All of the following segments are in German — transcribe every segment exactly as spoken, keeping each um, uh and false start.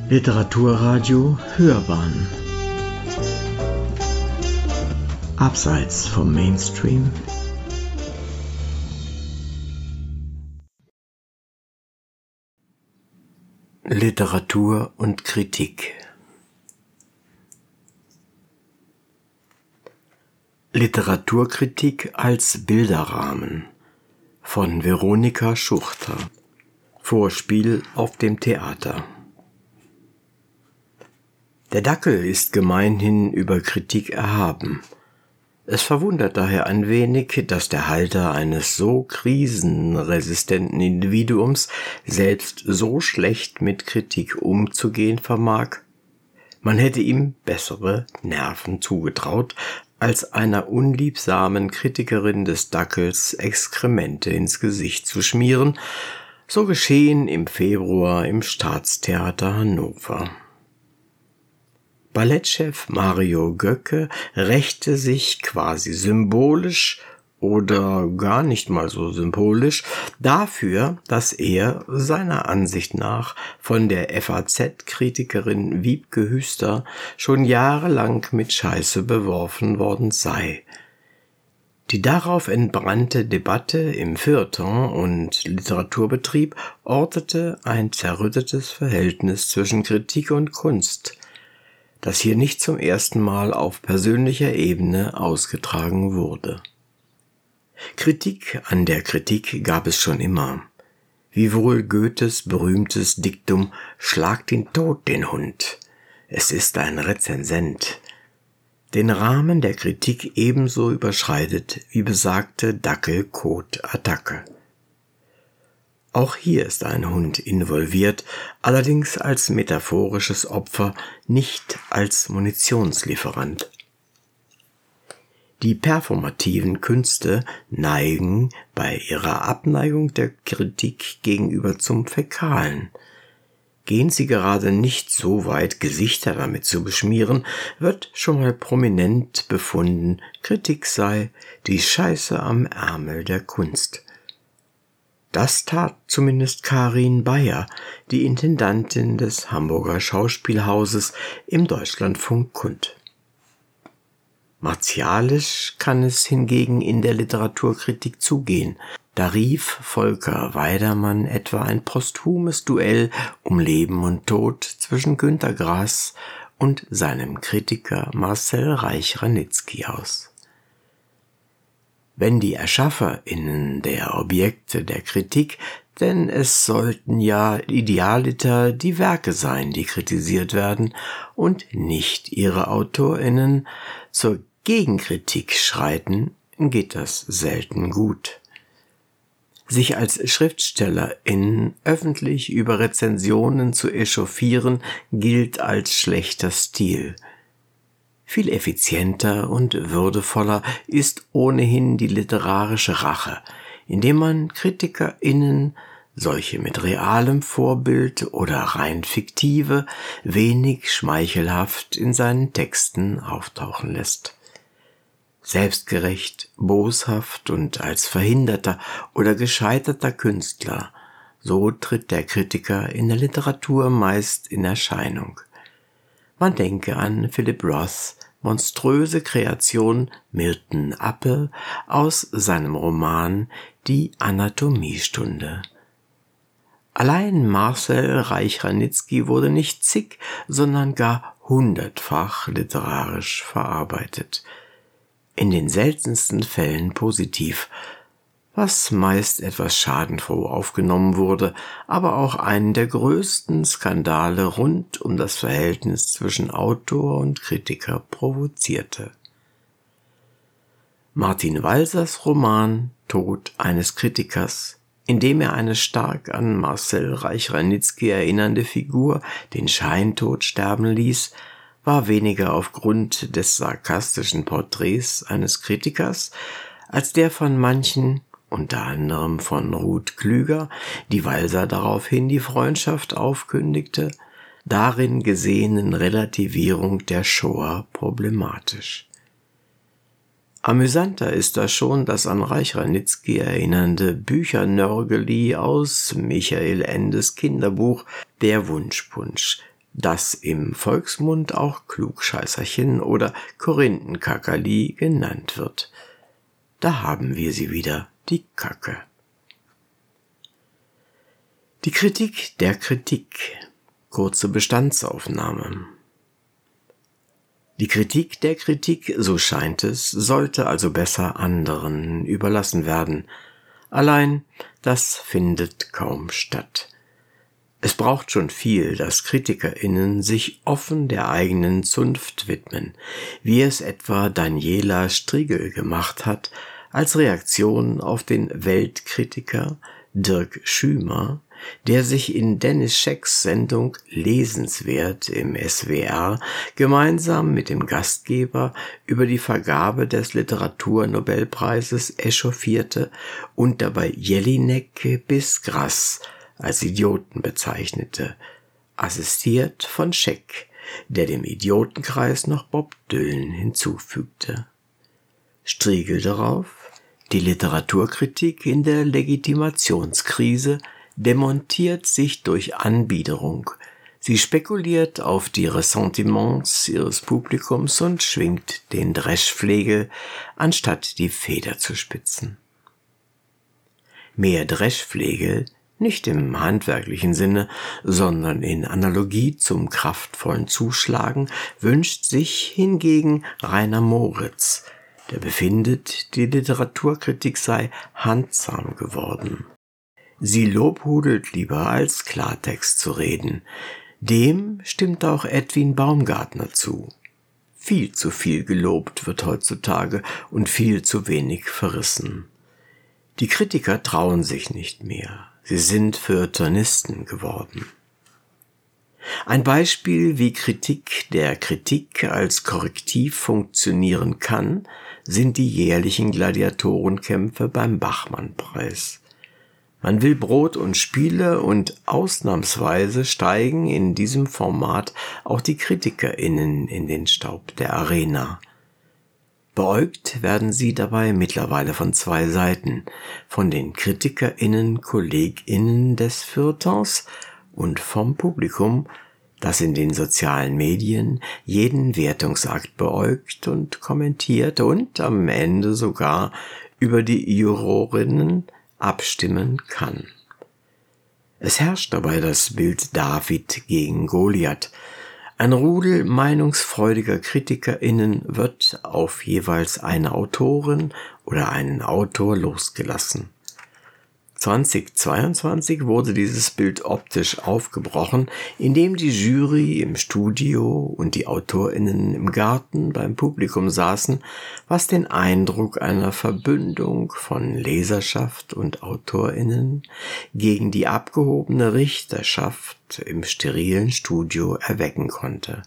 Literaturradio Hörbahn Abseits vom Mainstream. Literatur und Kritik. Literaturkritik als Bilderrahmen von Veronika Schuchter. Vorspiel auf dem Theater. Der Dackel ist gemeinhin über Kritik erhaben. Es verwundert daher ein wenig, dass der Halter eines so krisenresistenten Individuums selbst so schlecht mit Kritik umzugehen vermag. Man hätte ihm bessere Nerven zugetraut, als einer unliebsamen Kritikerin des Dackels Exkremente ins Gesicht zu schmieren, so geschehen im Februar im Staatstheater Hannover. Ballettchef Mario Göcke rächte sich quasi symbolisch oder gar nicht mal so symbolisch dafür, dass er seiner Ansicht nach von der F A Z-Kritikerin Wiebke Hüster schon jahrelang mit Scheiße beworfen worden sei. Die darauf entbrannte Debatte im Feuilleton und Literaturbetrieb ortete ein zerrüttetes Verhältnis zwischen Kritik und Kunst, das hier nicht zum ersten Mal auf persönlicher Ebene ausgetragen wurde. Kritik an der Kritik gab es schon immer. Wie wohl Goethes berühmtes Diktum »Schlag den Tod, den Hund«. Es ist ein Rezensent, den Rahmen der Kritik ebenso überschreitet wie besagte Dackel-Kot-Attacke. Auch hier ist ein Hund involviert, allerdings als metaphorisches Opfer, nicht als Munitionslieferant. Die performativen Künste neigen bei ihrer Abneigung der Kritik gegenüber zum Fäkalen. Gehen sie gerade nicht so weit, Gesichter damit zu beschmieren, wird schon mal prominent befunden, Kritik sei die Scheiße am Ärmel der Kunst. Das tat zumindest Karin Bayer, die Intendantin des Hamburger Schauspielhauses, im Deutschlandfunk kund. Martialisch kann es hingegen in der Literaturkritik zugehen. Da rief Volker Weidermann etwa ein posthumes Duell um Leben und Tod zwischen Günter Grass und seinem Kritiker Marcel Reich-Ranitzky aus. Wenn die ErschafferInnen der Objekte der Kritik, denn es sollten ja idealiter die Werke sein, die kritisiert werden, und nicht ihre AutorInnen zur Gegenkritik schreiten, geht das selten gut. Sich als SchriftstellerInnen öffentlich über Rezensionen zu echauffieren, gilt als schlechter Stil. Viel effizienter und würdevoller ist ohnehin die literarische Rache, indem man KritikerInnen, solche mit realem Vorbild oder rein fiktive, wenig schmeichelhaft in seinen Texten auftauchen lässt. Selbstgerecht, boshaft und als verhinderter oder gescheiterter Künstler, so tritt der Kritiker in der Literatur meist in Erscheinung. Man denke an Philip Roths monströse Kreation Milton Appel aus seinem Roman Die Anatomiestunde. Allein Marcel Reich-Ranitzky wurde nicht zig, sondern gar hundertfach literarisch verarbeitet. In den seltensten Fällen positiv, was meist etwas schadenfroh aufgenommen wurde, aber auch einen der größten Skandale rund um das Verhältnis zwischen Autor und Kritiker provozierte. Martin Walsers Roman Tod eines Kritikers, in dem er eine stark an Marcel Reich-Ranitzky erinnernde Figur den Scheintod sterben ließ, war weniger aufgrund des sarkastischen Porträts eines Kritikers als der von manchen, unter anderem von Ruth Klüger, die Walser daraufhin die Freundschaft aufkündigte, darin gesehenen Relativierung der Shoah problematisch. Amüsanter ist da schon das an Reich-Ranitzky erinnernde Büchernörgeli aus Michael Endes Kinderbuch Der Wunschpunsch, das im Volksmund auch Klugscheißerchen oder Korinthenkackerli genannt wird. Da haben wir sie wieder, die Kacke. Die Kritik der Kritik. Kurze Bestandsaufnahme. Die Kritik der Kritik, so scheint es, sollte also besser anderen überlassen werden. Allein das findet kaum statt. Es braucht schon viel, dass KritikerInnen sich offen der eigenen Zunft widmen, wie es etwa Daniela Striegel gemacht hat, als Reaktion auf den Weltkritiker Dirk Schümer, der sich in Dennis Schecks Sendung Lesenswert im S W R gemeinsam mit dem Gastgeber über die Vergabe des Literaturnobelpreises echauffierte und dabei Jelinek bis Grass als Idioten bezeichnete, assistiert von Scheck, der dem Idiotenkreis noch Bob Dylan hinzufügte. Striegel darauf: Die Literaturkritik in der Legitimationskrise demontiert sich durch Anbiederung. Sie spekuliert auf die Ressentiments ihres Publikums und schwingt den Dreschflegel, anstatt die Feder zu spitzen. Mehr Dreschflegel, nicht im handwerklichen Sinne, sondern in Analogie zum kraftvollen Zuschlagen, wünscht sich hingegen Rainer Moritz, der befindet, die Literaturkritik sei handsam geworden. Sie lobhudelt lieber, als Klartext zu reden. Dem stimmt auch Edwin Baumgartner zu. Viel zu viel gelobt wird heutzutage und viel zu wenig verrissen. Die Kritiker trauen sich nicht mehr. Sie sind Feuilletonisten geworden. Ein Beispiel, wie Kritik der Kritik als Korrektiv funktionieren kann, sind die jährlichen Gladiatorenkämpfe beim Bachmann-Preis. Man will Brot und Spiele und ausnahmsweise steigen in diesem Format auch die KritikerInnen in den Staub der Arena. Beäugt werden sie dabei mittlerweile von zwei Seiten, von den KritikerInnen, KollegInnen des Feuilletons und vom Publikum, das in den sozialen Medien jeden Wertungsakt beäugt und kommentiert und am Ende sogar über die Jurorinnen abstimmen kann. Es herrscht dabei das Bild David gegen Goliath. Ein Rudel meinungsfreudiger KritikerInnen wird auf jeweils eine Autorin oder einen Autor losgelassen. zweitausendzweiundzwanzig wurde dieses Bild optisch aufgebrochen, indem die Jury im Studio und die AutorInnen im Garten beim Publikum saßen, was den Eindruck einer Verbündung von Leserschaft und AutorInnen gegen die abgehobene Richterschaft im sterilen Studio erwecken konnte.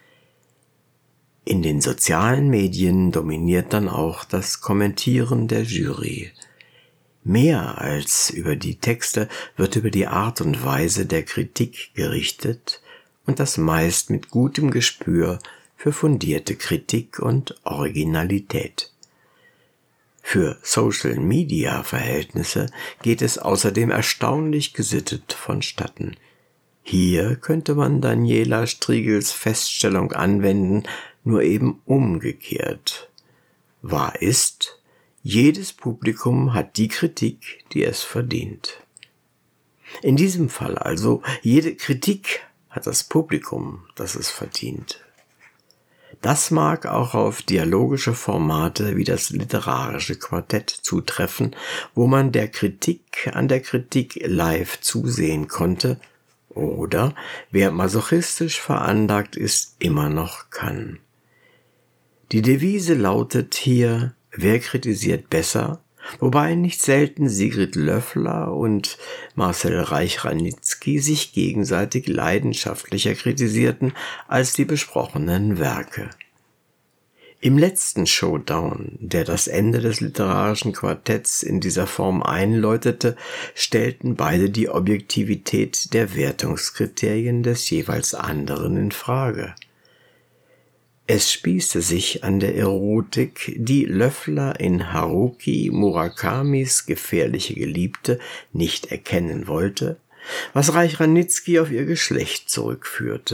In den sozialen Medien dominiert dann auch das Kommentieren der Jury. Mehr als über die Texte wird über die Art und Weise der Kritik gerichtet und das meist mit gutem Gespür für fundierte Kritik und Originalität. Für Social-Media-Verhältnisse geht es außerdem erstaunlich gesittet vonstatten. Hier könnte man Daniela Striegels Feststellung anwenden, nur eben umgekehrt. Wahr ist, jedes Publikum hat die Kritik, die es verdient. In diesem Fall also, jede Kritik hat das Publikum, das es verdient. Das mag auch auf dialogische Formate wie das literarische Quartett zutreffen, wo man der Kritik an der Kritik live zusehen konnte oder, wer masochistisch veranlagt ist, immer noch kann. Die Devise lautet hier: Wer kritisiert besser? Wobei nicht selten Sigrid Löffler und Marcel Reich-Ranitzky sich gegenseitig leidenschaftlicher kritisierten als die besprochenen Werke. Im letzten Showdown, der das Ende des literarischen Quartetts in dieser Form einläutete, stellten beide die Objektivität der Wertungskriterien des jeweils anderen in Frage. Es spießte sich an der Erotik, die Löffler in Haruki Murakamis Gefährliche Geliebte nicht erkennen wollte, was Reich-Ranitzky auf ihr Geschlecht zurückführte,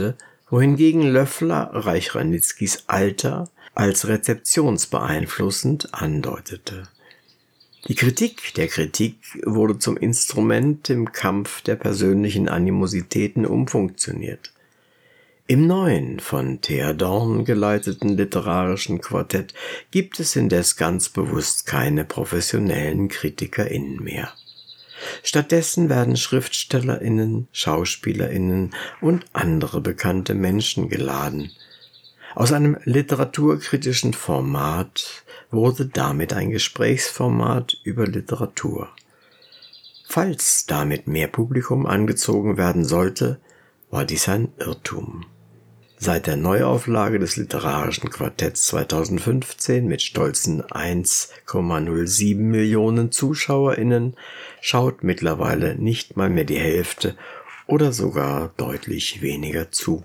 wohingegen Löffler Reich-Ranitzkys Alter als rezeptionsbeeinflussend andeutete. Die Kritik der Kritik wurde zum Instrument im Kampf der persönlichen Animositäten umfunktioniert. Im neuen, von Thea Dorn geleiteten literarischen Quartett gibt es indes ganz bewusst keine professionellen KritikerInnen mehr. Stattdessen werden SchriftstellerInnen, SchauspielerInnen und andere bekannte Menschen geladen. Aus einem literaturkritischen Format wurde damit ein Gesprächsformat über Literatur. Falls damit mehr Publikum angezogen werden sollte, war dies ein Irrtum. Seit der Neuauflage des Literarischen Quartetts zweitausendfünfzehn mit stolzen eins Komma null sieben Millionen ZuschauerInnen schaut mittlerweile nicht mal mehr die Hälfte oder sogar deutlich weniger zu.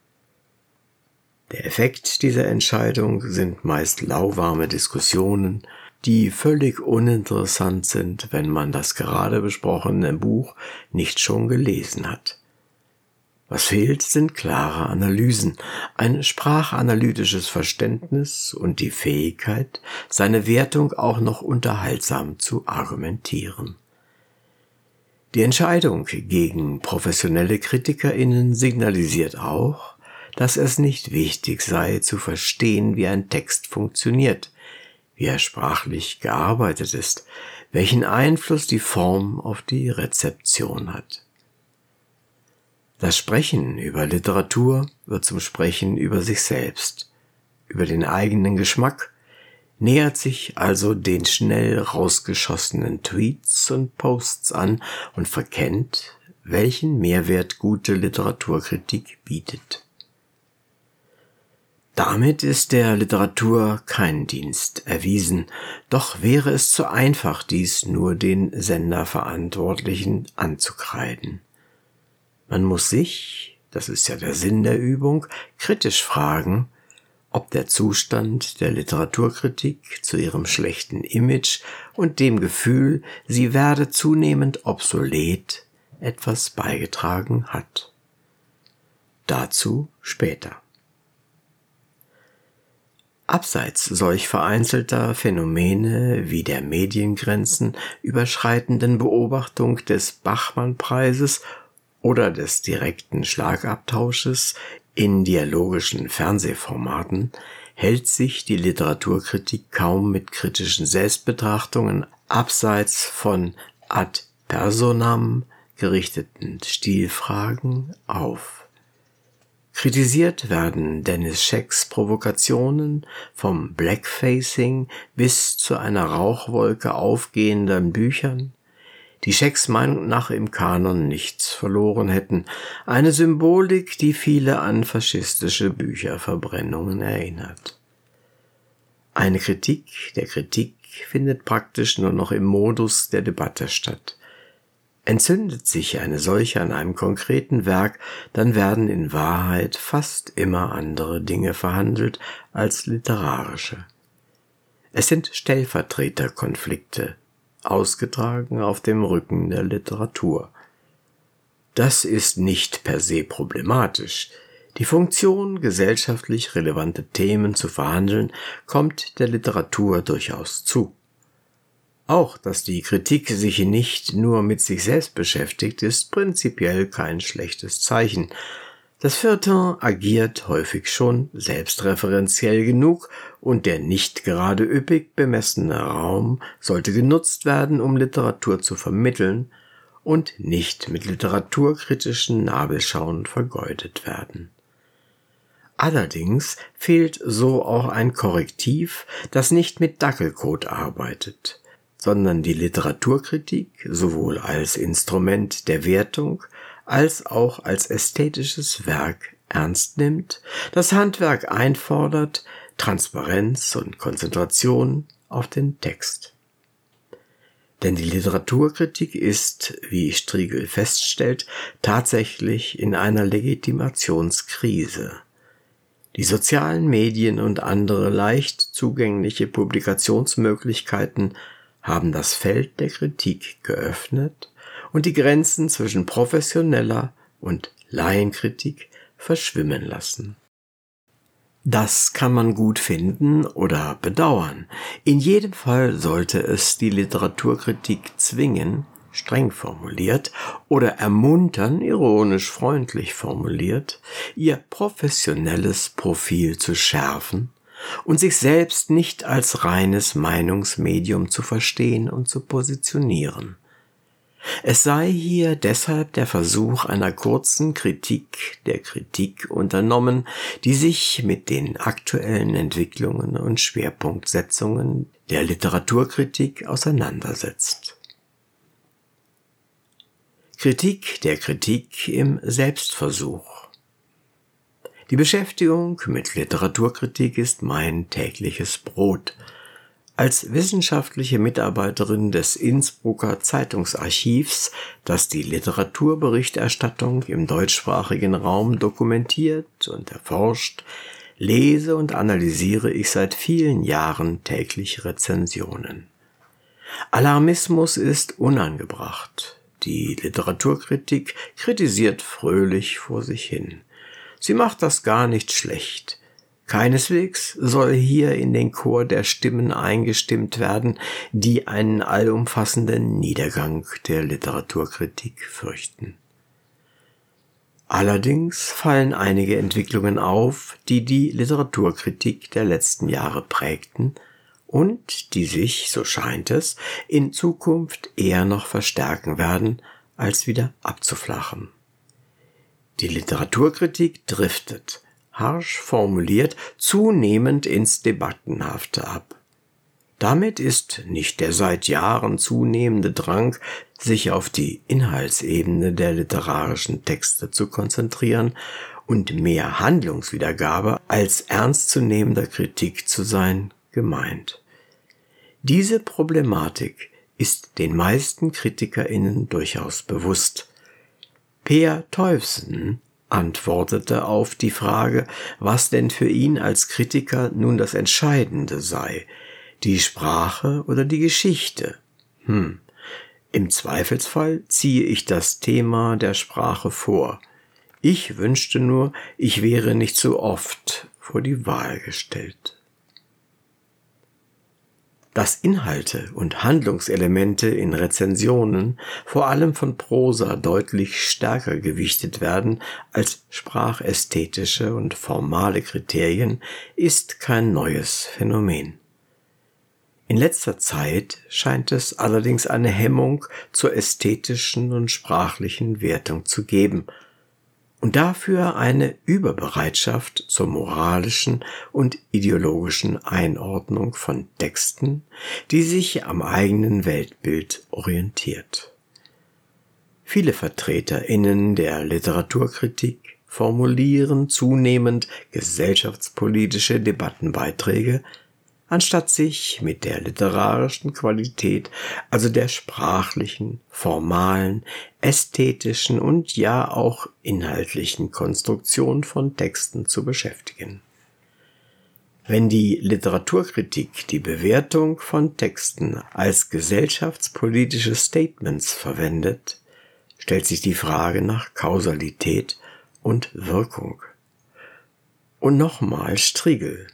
Der Effekt dieser Entscheidung sind meist lauwarme Diskussionen, die völlig uninteressant sind, wenn man das gerade besprochene Buch nicht schon gelesen hat. Was fehlt, sind klare Analysen, ein sprachanalytisches Verständnis und die Fähigkeit, seine Wertung auch noch unterhaltsam zu argumentieren. Die Entscheidung gegen professionelle KritikerInnen signalisiert auch, dass es nicht wichtig sei, zu verstehen, wie ein Text funktioniert, wie er sprachlich gearbeitet ist, welchen Einfluss die Form auf die Rezeption hat. Das Sprechen über Literatur wird zum Sprechen über sich selbst, über den eigenen Geschmack, nähert sich also den schnell rausgeschossenen Tweets und Posts an und verkennt, welchen Mehrwert gute Literaturkritik bietet. Damit ist der Literatur kein Dienst erwiesen, doch wäre es zu einfach, dies nur den Senderverantwortlichen anzukreiden. Man muss sich, das ist ja der Sinn der Übung, kritisch fragen, ob der Zustand der Literaturkritik zu ihrem schlechten Image und dem Gefühl, sie werde zunehmend obsolet, etwas beigetragen hat. Dazu später. Abseits solch vereinzelter Phänomene wie der Mediengrenzen überschreitenden Beobachtung des Bachmann-Preises oder des direkten Schlagabtausches in dialogischen Fernsehformaten hält sich die Literaturkritik kaum mit kritischen Selbstbetrachtungen abseits von ad personam gerichteten Stilfragen auf. Kritisiert werden Dennis Schecks Provokationen vom Blackfacing bis zu einer Rauchwolke aufgehenden Büchern, die Schecks Meinung nach im Kanon nichts verloren hätten, eine Symbolik, die viele an faschistische Bücherverbrennungen erinnert. Eine Kritik der Kritik findet praktisch nur noch im Modus der Debatte statt. Entzündet sich eine solche an einem konkreten Werk, dann werden in Wahrheit fast immer andere Dinge verhandelt als literarische. Es sind Stellvertreterkonflikte, ausgetragen auf dem Rücken der Literatur. Das ist nicht per se problematisch. Die Funktion, gesellschaftlich relevante Themen zu verhandeln, kommt der Literatur durchaus zu. Auch, dass die Kritik sich nicht nur mit sich selbst beschäftigt, ist prinzipiell kein schlechtes Zeichen. Das Feuilleton agiert häufig schon selbstreferenziell genug und der nicht gerade üppig bemessene Raum sollte genutzt werden, um Literatur zu vermitteln und nicht mit literaturkritischen Nabelschauen vergeudet werden. Allerdings fehlt so auch ein Korrektiv, das nicht mit Dackelcode arbeitet, sondern die Literaturkritik sowohl als Instrument der Wertung als auch als ästhetisches Werk ernst nimmt, das Handwerk einfordert, Transparenz und Konzentration auf den Text. Denn die Literaturkritik ist, wie Strigel feststellt, tatsächlich in einer Legitimationskrise. Die sozialen Medien und andere leicht zugängliche Publikationsmöglichkeiten haben das Feld der Kritik geöffnet und die Grenzen zwischen professioneller und Laienkritik verschwimmen lassen. Das kann man gut finden oder bedauern. In jedem Fall sollte es die Literaturkritik zwingen, streng formuliert, oder ermuntern, ironisch freundlich formuliert, ihr professionelles Profil zu schärfen und sich selbst nicht als reines Meinungsmedium zu verstehen und zu positionieren. Es sei hier deshalb der Versuch einer kurzen Kritik der Kritik unternommen, die sich mit den aktuellen Entwicklungen und Schwerpunktsetzungen der Literaturkritik auseinandersetzt. Kritik der Kritik im Selbstversuch. Die Beschäftigung mit Literaturkritik ist mein tägliches Brot. Als wissenschaftliche Mitarbeiterin des Innsbrucker Zeitungsarchivs, das die Literaturberichterstattung im deutschsprachigen Raum dokumentiert und erforscht, lese und analysiere ich seit vielen Jahren täglich Rezensionen. Alarmismus ist unangebracht. Die Literaturkritik kritisiert fröhlich vor sich hin. Sie macht das gar nicht schlecht. Keineswegs soll hier in den Chor der Stimmen eingestimmt werden, die einen allumfassenden Niedergang der Literaturkritik fürchten. Allerdings fallen einige Entwicklungen auf, die die Literaturkritik der letzten Jahre prägten und die sich, so scheint es, in Zukunft eher noch verstärken werden, als wieder abzuflachen. Die Literaturkritik driftet, harsch formuliert, zunehmend ins Debattenhafte ab. Damit ist nicht der seit Jahren zunehmende Drang, sich auf die Inhaltsebene der literarischen Texte zu konzentrieren und mehr Handlungswiedergabe als ernstzunehmender Kritik zu sein, gemeint. Diese Problematik ist den meisten KritikerInnen durchaus bewusst. Peer Teufsen antwortete auf die Frage, was denn für ihn als Kritiker nun das Entscheidende sei, die Sprache oder die Geschichte. Hm, im Zweifelsfall ziehe ich das Thema der Sprache vor. Ich wünschte nur, ich wäre nicht so oft vor die Wahl gestellt. Dass Inhalte und Handlungselemente in Rezensionen, vor allem von Prosa, deutlich stärker gewichtet werden als sprachästhetische und formale Kriterien, ist kein neues Phänomen. In letzter Zeit scheint es allerdings eine Hemmung zur ästhetischen und sprachlichen Wertung zu geben und dafür eine Überbereitschaft zur moralischen und ideologischen Einordnung von Texten, die sich am eigenen Weltbild orientiert. Viele VertreterInnen der Literaturkritik formulieren zunehmend gesellschaftspolitische Debattenbeiträge, anstatt sich mit der literarischen Qualität, also der sprachlichen, formalen, ästhetischen und ja auch inhaltlichen Konstruktion von Texten zu beschäftigen. Wenn die Literaturkritik die Bewertung von Texten als gesellschaftspolitische Statements verwendet, stellt sich die Frage nach Kausalität und Wirkung. Und nochmal Strigel.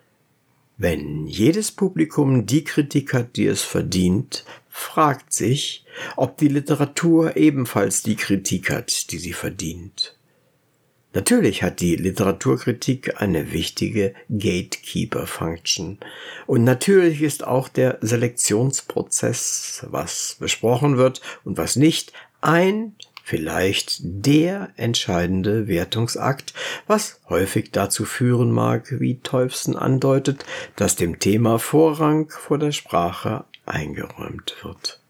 Wenn jedes Publikum die Kritik hat, die es verdient, fragt sich, ob die Literatur ebenfalls die Kritik hat, die sie verdient. Natürlich hat die Literaturkritik eine wichtige Gatekeeper-Function. Und natürlich ist auch der Selektionsprozess, was besprochen wird und was nicht, ein vielleicht der entscheidende Wertungsakt, was häufig dazu führen mag, wie Teufsen andeutet, dass dem Thema Vorrang vor der Sprache eingeräumt wird.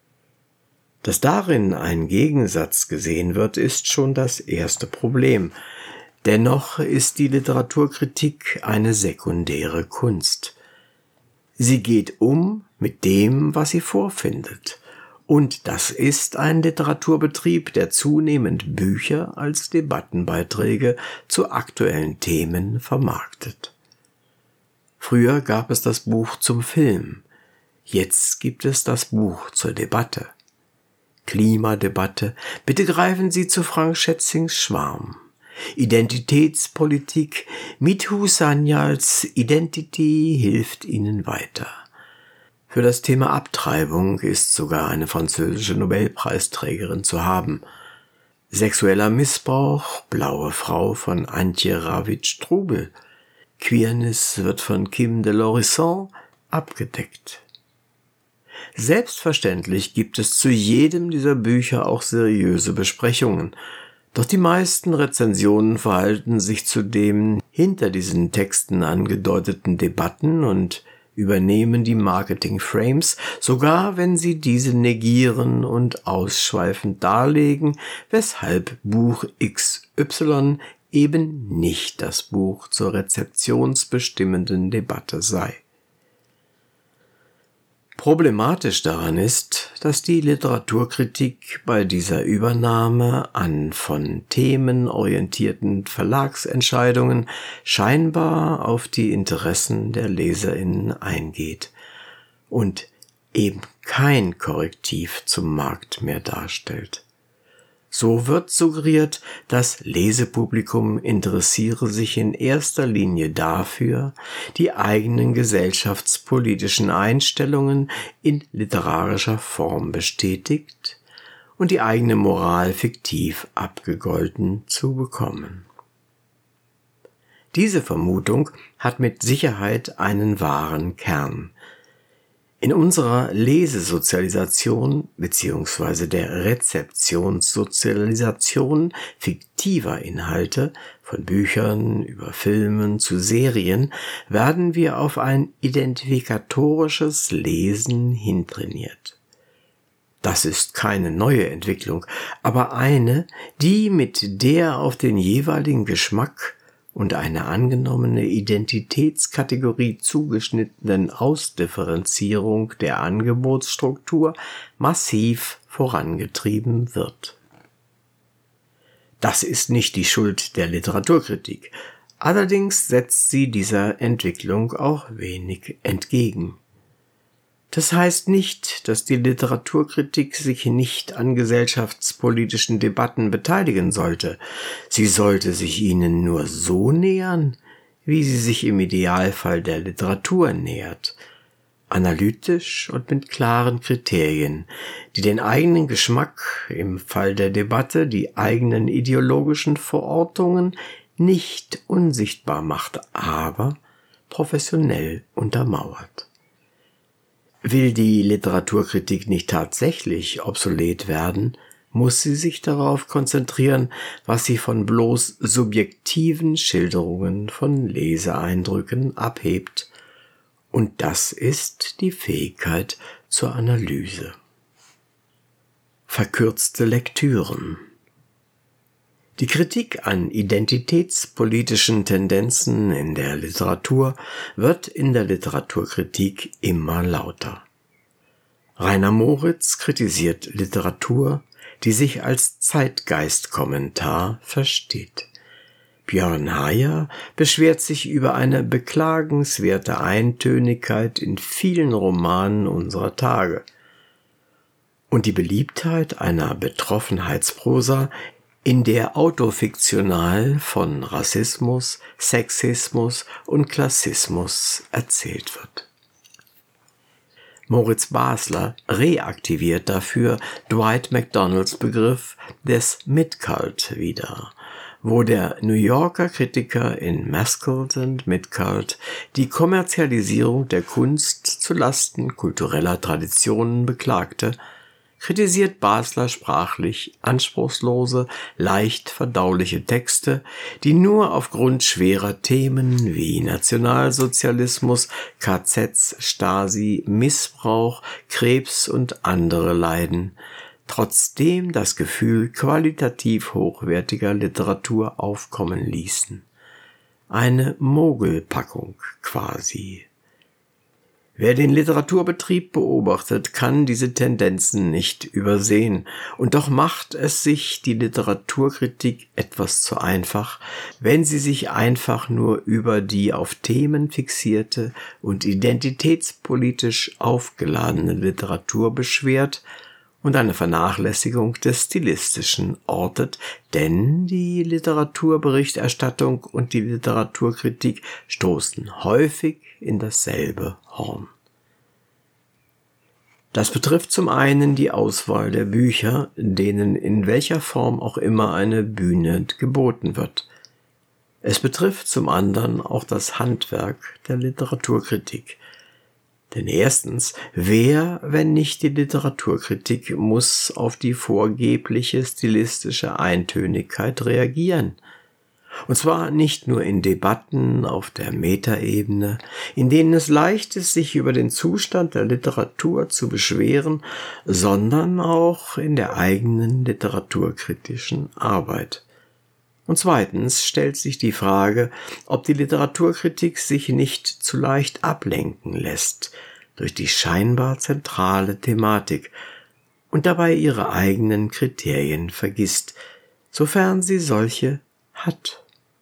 Dass darin ein Gegensatz gesehen wird, ist schon das erste Problem. Dennoch ist die Literaturkritik eine sekundäre Kunst. Sie geht um mit dem, was sie vorfindet. Und das ist ein Literaturbetrieb, der zunehmend Bücher als Debattenbeiträge zu aktuellen Themen vermarktet. Früher gab es das Buch zum Film, jetzt gibt es das Buch zur Debatte. Klimadebatte, bitte greifen Sie zu Frank Schätzings Schwarm. Identitätspolitik, Midhu Sanyals Identity hilft ihnen weiter. Für das Thema Abtreibung ist sogar eine französische Nobelpreisträgerin zu haben. Sexueller Missbrauch, Blaue Frau von Antje Ravitch-Trubel. Queerness wird von Kim de Laurisson abgedeckt. Selbstverständlich gibt es zu jedem dieser Bücher auch seriöse Besprechungen, doch die meisten Rezensionen verhalten sich zu den hinter diesen Texten angedeuteten Debatten und übernehmen die Marketing-Frames, sogar wenn sie diese negieren und ausschweifend darlegen, weshalb Buch X Y eben nicht das Buch zur rezeptionsbestimmenden Debatte sei. Problematisch daran ist, dass die Literaturkritik bei dieser Übernahme an von themenorientierten Verlagsentscheidungen scheinbar auf die Interessen der LeserInnen eingeht und eben kein Korrektiv zum Markt mehr darstellt. So wird suggeriert, das Lesepublikum interessiere sich in erster Linie dafür, die eigenen gesellschaftspolitischen Einstellungen in literarischer Form bestätigt und die eigene Moral fiktiv abgegolten zu bekommen. Diese Vermutung hat mit Sicherheit einen wahren Kern. In unserer Lesesozialisation bzw. der Rezeptionssozialisation fiktiver Inhalte, von Büchern über Filmen zu Serien, werden wir auf ein identifikatorisches Lesen hintrainiert. Das ist keine neue Entwicklung, aber eine, die mit der auf den jeweiligen Geschmack und eine angenommene Identitätskategorie zugeschnittenen Ausdifferenzierung der Angebotsstruktur massiv vorangetrieben wird. Das ist nicht die Schuld der Literaturkritik, allerdings setzt sie dieser Entwicklung auch wenig entgegen. Das heißt nicht, dass die Literaturkritik sich nicht an gesellschaftspolitischen Debatten beteiligen sollte. Sie sollte sich ihnen nur so nähern, wie sie sich im Idealfall der Literatur nähert. Analytisch und mit klaren Kriterien, die den eigenen Geschmack, im Fall der Debatte die eigenen ideologischen Verortungen nicht unsichtbar macht, aber professionell untermauert. Will die Literaturkritik nicht tatsächlich obsolet werden, muss sie sich darauf konzentrieren, was sie von bloß subjektiven Schilderungen von Leseeindrücken abhebt. Und das ist die Fähigkeit zur Analyse. Verkürzte Lektüren. Die Kritik an identitätspolitischen Tendenzen in der Literatur wird in der Literaturkritik immer lauter. Rainer Moritz kritisiert Literatur, die sich als Zeitgeistkommentar versteht. Björn Hayer beschwert sich über eine beklagenswerte Eintönigkeit in vielen Romanen unserer Tage und die Beliebtheit einer Betroffenheitsprosa, in der autofiktional von Rassismus, Sexismus und Klassismus erzählt wird. Moritz Basler reaktiviert dafür Dwight MacDonalds Begriff des Midcult wieder, wo der New Yorker Kritiker in Maskell and Midcult die Kommerzialisierung der Kunst zulasten kultureller Traditionen beklagte, kritisiert Basler sprachlich anspruchslose, leicht verdauliche Texte, die nur aufgrund schwerer Themen wie Nationalsozialismus, K Zs, Stasi, Missbrauch, Krebs und andere Leiden, trotzdem das Gefühl qualitativ hochwertiger Literatur aufkommen ließen. Eine Mogelpackung quasi. Wer den Literaturbetrieb beobachtet, kann diese Tendenzen nicht übersehen, und doch macht es sich die Literaturkritik etwas zu einfach, wenn sie sich einfach nur über die auf Themen fixierte und identitätspolitisch aufgeladene Literatur beschwert und eine Vernachlässigung des Stilistischen ortet, denn die Literaturberichterstattung und die Literaturkritik stoßen häufig in dasselbe Horn. Das betrifft zum einen die Auswahl der Bücher, denen in welcher Form auch immer eine Bühne geboten wird. Es betrifft zum anderen auch das Handwerk der Literaturkritik. Denn erstens, wer, wenn nicht die Literaturkritik, muss auf die vorgebliche stilistische Eintönigkeit reagieren? Und zwar nicht nur in Debatten auf der Metaebene, in denen es leicht ist, sich über den Zustand der Literatur zu beschweren, sondern auch in der eigenen literaturkritischen Arbeit. Und zweitens stellt sich die Frage, ob die Literaturkritik sich nicht zu leicht ablenken lässt durch die scheinbar zentrale Thematik und dabei ihre eigenen Kriterien vergisst, sofern sie solche hat.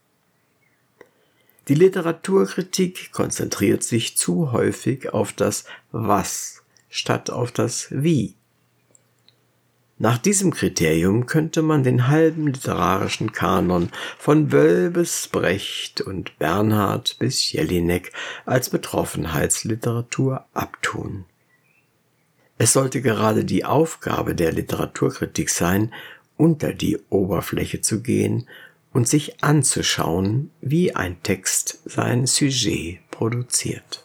Die Literaturkritik konzentriert sich zu häufig auf das Was statt auf das Wie. Nach diesem Kriterium könnte man den halben literarischen Kanon von Böll bis Brecht und Bernhard bis Jelinek als Betroffenheitsliteratur abtun. Es sollte gerade die Aufgabe der Literaturkritik sein, unter die Oberfläche zu gehen und sich anzuschauen, wie ein Text sein Sujet produziert.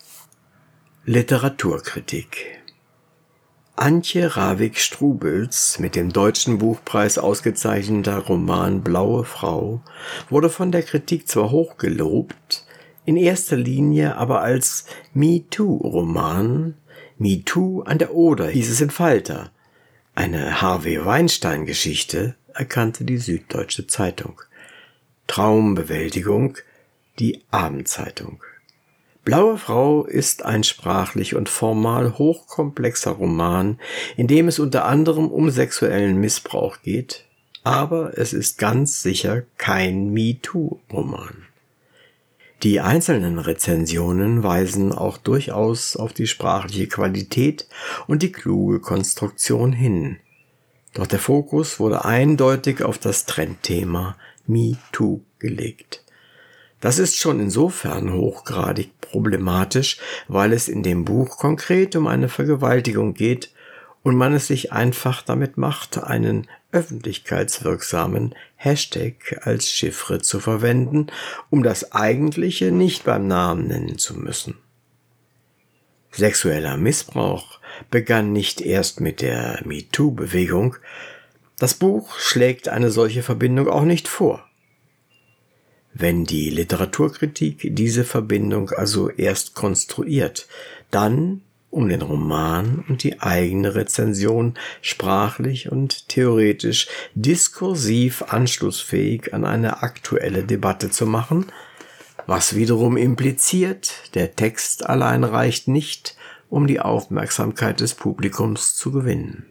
Literaturkritik. Antje Ravik-Strubels, mit dem Deutschen Buchpreis ausgezeichneter Roman Blaue Frau, wurde von der Kritik zwar hoch gelobt, in erster Linie aber als MeToo-Roman, MeToo an der Oder hieß es im Falter. Eine Harvey Weinstein-Geschichte, erkannte die Süddeutsche Zeitung. Traumbewältigung, die Abendzeitung. Blaue Frau ist ein sprachlich und formal hochkomplexer Roman, in dem es unter anderem um sexuellen Missbrauch geht, aber es ist ganz sicher kein MeToo-Roman. Die einzelnen Rezensionen weisen auch durchaus auf die sprachliche Qualität und die kluge Konstruktion hin. Doch der Fokus wurde eindeutig auf das Trendthema MeToo gelegt. Das ist schon insofern hochgradig problematisch, weil es in dem Buch konkret um eine Vergewaltigung geht und man es sich einfach damit macht, einen öffentlichkeitswirksamen Hashtag als Chiffre zu verwenden, um das Eigentliche nicht beim Namen nennen zu müssen. Sexueller Missbrauch begann nicht erst mit der MeToo-Bewegung. Das Buch schlägt eine solche Verbindung auch nicht vor. Wenn die Literaturkritik diese Verbindung also erst konstruiert, dann, um den Roman und die eigene Rezension sprachlich und theoretisch diskursiv anschlussfähig an eine aktuelle Debatte zu machen, was wiederum impliziert, der Text allein reicht nicht, um die Aufmerksamkeit des Publikums zu gewinnen.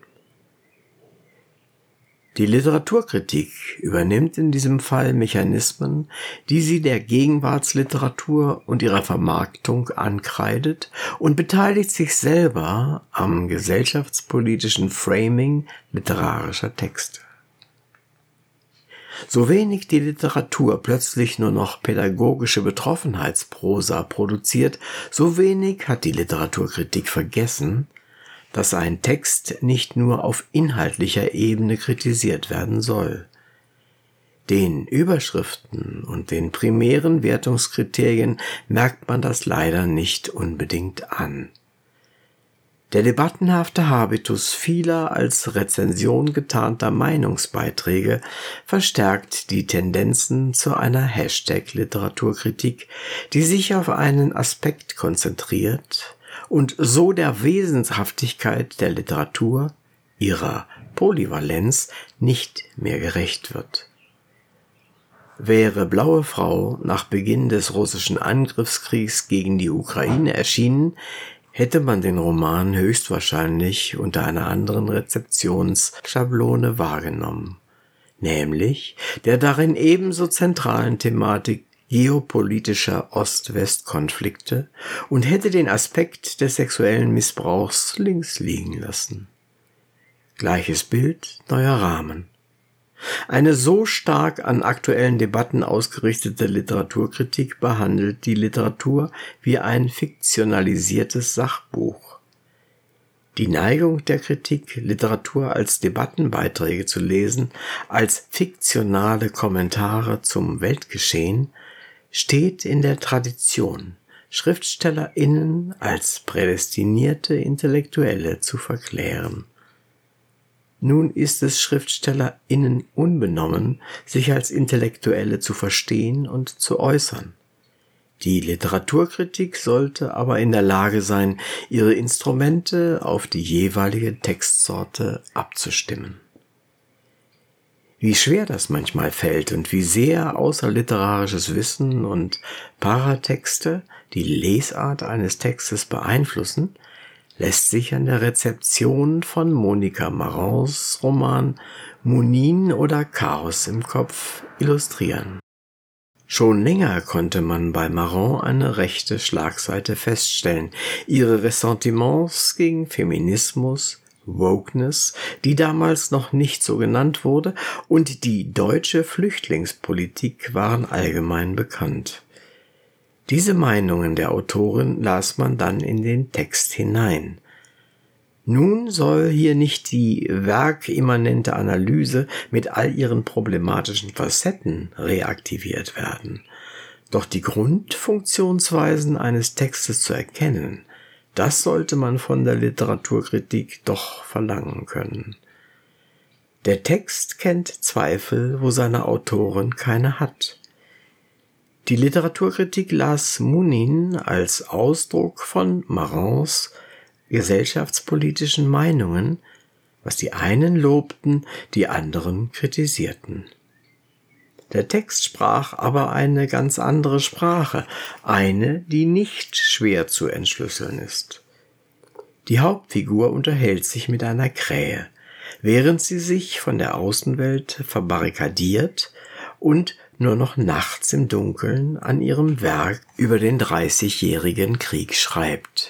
Die Literaturkritik übernimmt in diesem Fall Mechanismen, die sie der Gegenwartsliteratur und ihrer Vermarktung ankreidet und beteiligt sich selber am gesellschaftspolitischen Framing literarischer Texte. So wenig die Literatur plötzlich nur noch pädagogische Betroffenheitsprosa produziert, so wenig hat die Literaturkritik vergessen, dass ein Text nicht nur auf inhaltlicher Ebene kritisiert werden soll. Den Überschriften und den primären Wertungskriterien merkt man das leider nicht unbedingt an. Der debattenhafte Habitus vieler als Rezension getarnter Meinungsbeiträge verstärkt die Tendenzen zu einer Hashtag-Literaturkritik, die sich auf einen Aspekt konzentriert und so der Wesenhaftigkeit der Literatur, ihrer Polyvalenz, nicht mehr gerecht wird. Wäre Blaue Frau nach Beginn des russischen Angriffskriegs gegen die Ukraine erschienen, hätte man den Roman höchstwahrscheinlich unter einer anderen Rezeptionsschablone wahrgenommen, nämlich der darin ebenso zentralen Thematik geopolitischer Ost-West-Konflikte und hätte den Aspekt des sexuellen Missbrauchs links liegen lassen. Gleiches Bild, neuer Rahmen. Eine so stark an aktuellen Debatten ausgerichtete Literaturkritik behandelt die Literatur wie ein fiktionalisiertes Sachbuch. Die Neigung der Kritik, Literatur als Debattenbeiträge zu lesen, als fiktionale Kommentare zum Weltgeschehen, steht in der Tradition, SchriftstellerInnen als prädestinierte Intellektuelle zu verklären. Nun ist es SchriftstellerInnen unbenommen, sich als Intellektuelle zu verstehen und zu äußern. Die Literaturkritik sollte aber in der Lage sein, ihre Instrumente auf die jeweilige Textsorte abzustimmen. Wie schwer das manchmal fällt und wie sehr außerliterarisches Wissen und Paratexte die Lesart eines Textes beeinflussen, lässt sich an der Rezeption von Monika Marans Roman Munin oder Chaos im Kopf illustrieren. Schon länger konnte man bei Maran eine rechte Schlagseite feststellen. Ihre Ressentiments gegen Feminismus, Wokeness, die damals noch nicht so genannt wurde, und die deutsche Flüchtlingspolitik waren allgemein bekannt. Diese Meinungen der Autorin las man dann in den Text hinein. Nun soll hier nicht die werkimmanente Analyse mit all ihren problematischen Facetten reaktiviert werden. Doch die Grundfunktionsweisen eines Textes zu erkennen, das sollte man von der Literaturkritik doch verlangen können. Der Text kennt Zweifel, wo seine Autorin keine hat. Die Literaturkritik las Munin als Ausdruck von Marans gesellschaftspolitischen Meinungen, was die einen lobten, die anderen kritisierten. Der Text sprach aber eine ganz andere Sprache, eine, die nicht schwer zu entschlüsseln ist. Die Hauptfigur unterhält sich mit einer Krähe, während sie sich von der Außenwelt verbarrikadiert und nur noch nachts im Dunkeln an ihrem Werk über den Dreißigjährigen Krieg schreibt.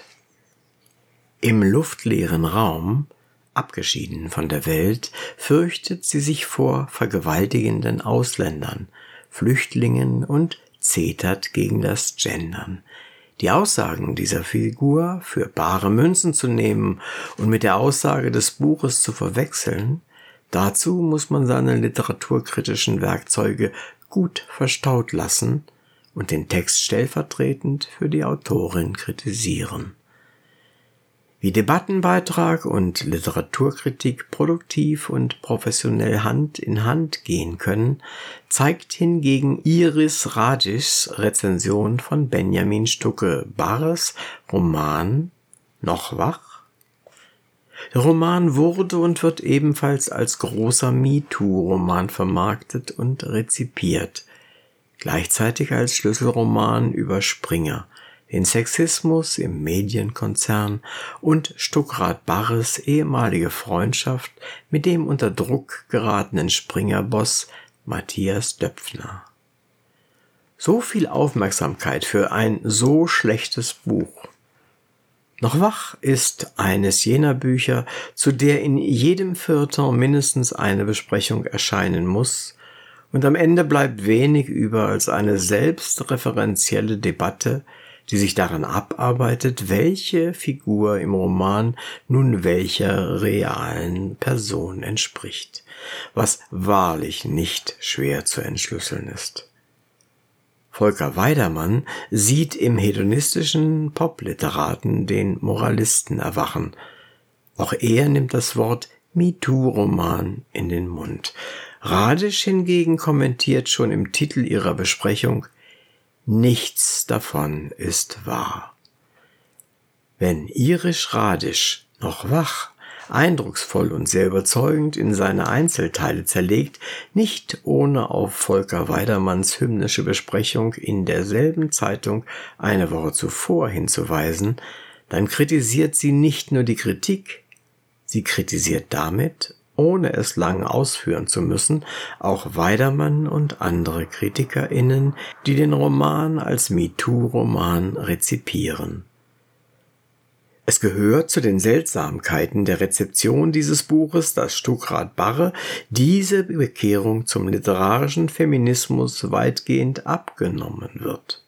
Im luftleeren Raum, abgeschieden von der Welt, fürchtet sie sich vor vergewaltigenden Ausländern, Flüchtlingen und zetert gegen das Gendern. Die Aussagen dieser Figur für bare Münzen zu nehmen und mit der Aussage des Buches zu verwechseln, dazu muss man seine literaturkritischen Werkzeuge gut verstaut lassen und den Text stellvertretend für die Autorin kritisieren. Wie Debattenbeitrag und Literaturkritik produktiv und professionell Hand in Hand gehen können, zeigt hingegen Iris Radischs Rezension von Benjamin Stucke-Barres Roman Noch wach? Der Roman wurde und wird ebenfalls als großer MeToo-Roman vermarktet und rezipiert, gleichzeitig als Schlüsselroman über Springer, den Sexismus im Medienkonzern und Stuckrad-Barres ehemalige Freundschaft mit dem unter Druck geratenen Springer-Boss Matthias Döpfner. So viel Aufmerksamkeit für ein so schlechtes Buch. Noch wach ist eines jener Bücher, zu der in jedem Feuilleton mindestens eine Besprechung erscheinen muss, und am Ende bleibt wenig über als eine selbstreferenzielle Debatte, die sich daran abarbeitet, welche Figur im Roman nun welcher realen Person entspricht, was wahrlich nicht schwer zu entschlüsseln ist. Volker Weidermann sieht im hedonistischen Popliteraten den Moralisten erwachen. Auch er nimmt das Wort MeToo-Roman in den Mund. Radisch hingegen kommentiert schon im Titel ihrer Besprechung: Nichts davon ist wahr. Wenn Iris Radisch Noch wach eindrucksvoll und sehr überzeugend in seine Einzelteile zerlegt, nicht ohne auf Volker Weidermanns hymnische Besprechung in derselben Zeitung eine Woche zuvor hinzuweisen, dann kritisiert sie nicht nur die Kritik, sie kritisiert damit, ohne es lang ausführen zu müssen, auch Weidermann und andere KritikerInnen, die den Roman als MeToo-Roman rezipieren. Es gehört zu den Seltsamkeiten der Rezeption dieses Buches, dass Stuckrad Barre diese Bekehrung zum literarischen Feminismus weitgehend abgenommen wird.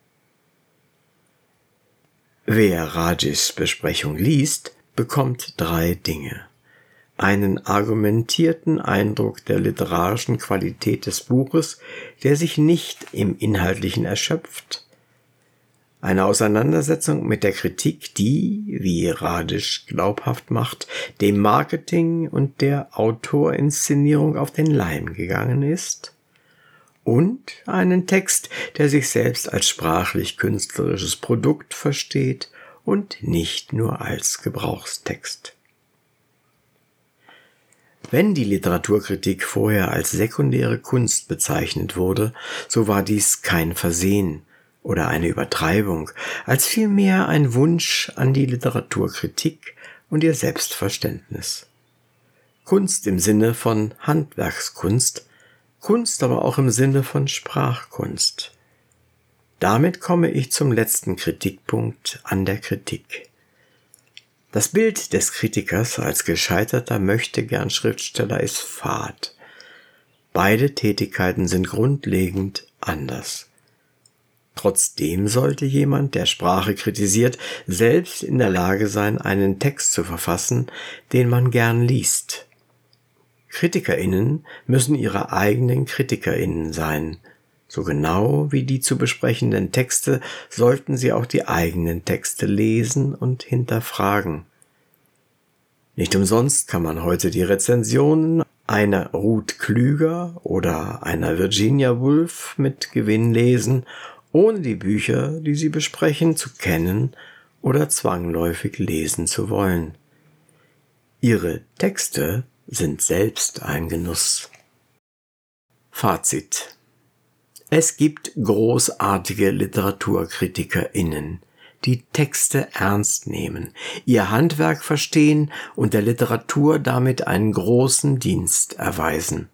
Wer Rajis Besprechung liest, bekommt drei Dinge: einen argumentierten Eindruck der literarischen Qualität des Buches, der sich nicht im Inhaltlichen erschöpft, eine Auseinandersetzung mit der Kritik, die, wie Radisch glaubhaft macht, dem Marketing und der Autorinszenierung auf den Leim gegangen ist, und einen Text, der sich selbst als sprachlich-künstlerisches Produkt versteht und nicht nur als Gebrauchstext. Wenn die Literaturkritik vorher als sekundäre Kunst bezeichnet wurde, so war dies kein Versehen oder eine Übertreibung, als vielmehr ein Wunsch an die Literaturkritik und ihr Selbstverständnis. Kunst im Sinne von Handwerkskunst, Kunst aber auch im Sinne von Sprachkunst. Damit komme ich zum letzten Kritikpunkt an der Kritik. Das Bild des Kritikers als gescheiterter Möchtegern-Schriftsteller ist fad. Beide Tätigkeiten sind grundlegend anders. Trotzdem sollte jemand, der Sprache kritisiert, selbst in der Lage sein, einen Text zu verfassen, den man gern liest. KritikerInnen müssen ihre eigenen KritikerInnen sein. So genau wie die zu besprechenden Texte sollten sie auch die eigenen Texte lesen und hinterfragen. Nicht umsonst kann man heute die Rezensionen einer Ruth Klüger oder einer Virginia Woolf mit Gewinn lesen, ohne die Bücher, die sie besprechen, zu kennen oder zwangsläufig lesen zu wollen. Ihre Texte sind selbst ein Genuss. Fazit: Es gibt großartige LiteraturkritikerInnen, die Texte ernst nehmen, ihr Handwerk verstehen und der Literatur damit einen großen Dienst erweisen.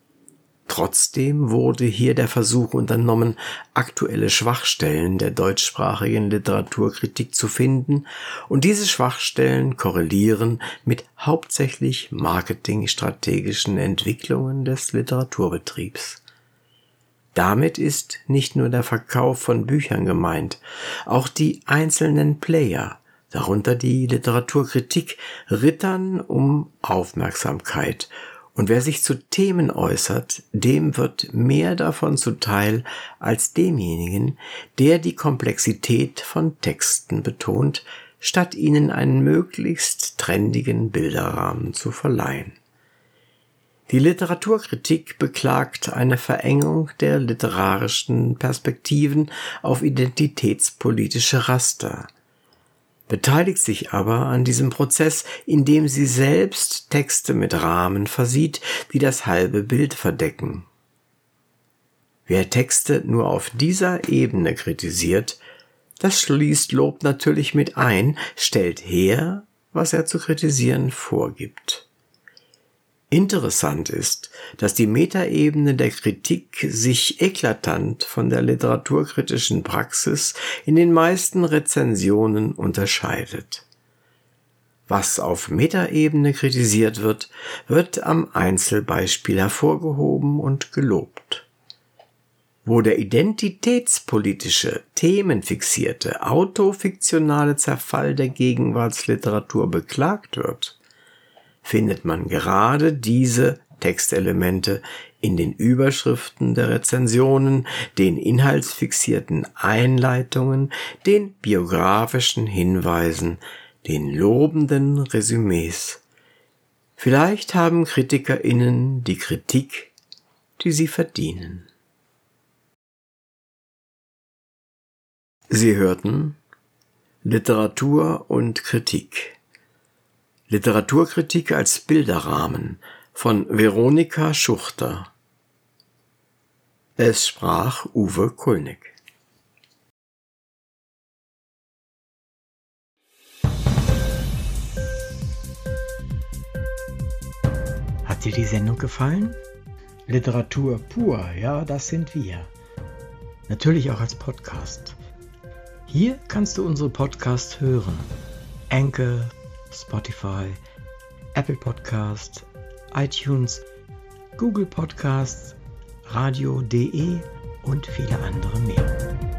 Trotzdem wurde hier der Versuch unternommen, aktuelle Schwachstellen der deutschsprachigen Literaturkritik zu finden, und diese Schwachstellen korrelieren mit hauptsächlich marketingstrategischen Entwicklungen des Literaturbetriebs. Damit ist nicht nur der Verkauf von Büchern gemeint, auch die einzelnen Player, darunter die Literaturkritik, rittern um Aufmerksamkeit. Und wer sich zu Themen äußert, dem wird mehr davon zuteil als demjenigen, der die Komplexität von Texten betont, statt ihnen einen möglichst trendigen Bilderrahmen zu verleihen. Die Literaturkritik beklagt eine Verengung der literarischen Perspektiven auf identitätspolitische Raster, beteiligt sich aber an diesem Prozess, indem sie selbst Texte mit Rahmen versieht, die das halbe Bild verdecken. Wer Texte nur auf dieser Ebene kritisiert, das schließt Lob natürlich mit ein, stellt her, was er zu kritisieren vorgibt. Interessant ist, dass die Metaebene der Kritik sich eklatant von der literaturkritischen Praxis in den meisten Rezensionen unterscheidet. Was auf Metaebene kritisiert wird, wird am Einzelbeispiel hervorgehoben und gelobt. Wo der identitätspolitische, themenfixierte, autofiktionale Zerfall der Gegenwartsliteratur beklagt wird, findet man gerade diese Textelemente in den Überschriften der Rezensionen, den inhaltsfixierten Einleitungen, den biografischen Hinweisen, den lobenden Resümees. Vielleicht haben KritikerInnen die Kritik, die sie verdienen. Sie hörten Literatur und Kritik. Literaturkritik als Bilderrahmen von Veronika Schuchter. Es sprach Uwe Kulnig. Hat dir die Sendung gefallen? Literatur pur, ja, das sind wir. Natürlich auch als Podcast. Hier kannst du unsere Podcasts hören. Anchor, Spotify, Apple Podcasts, iTunes, Google Podcasts, radio punkt de und viele andere mehr.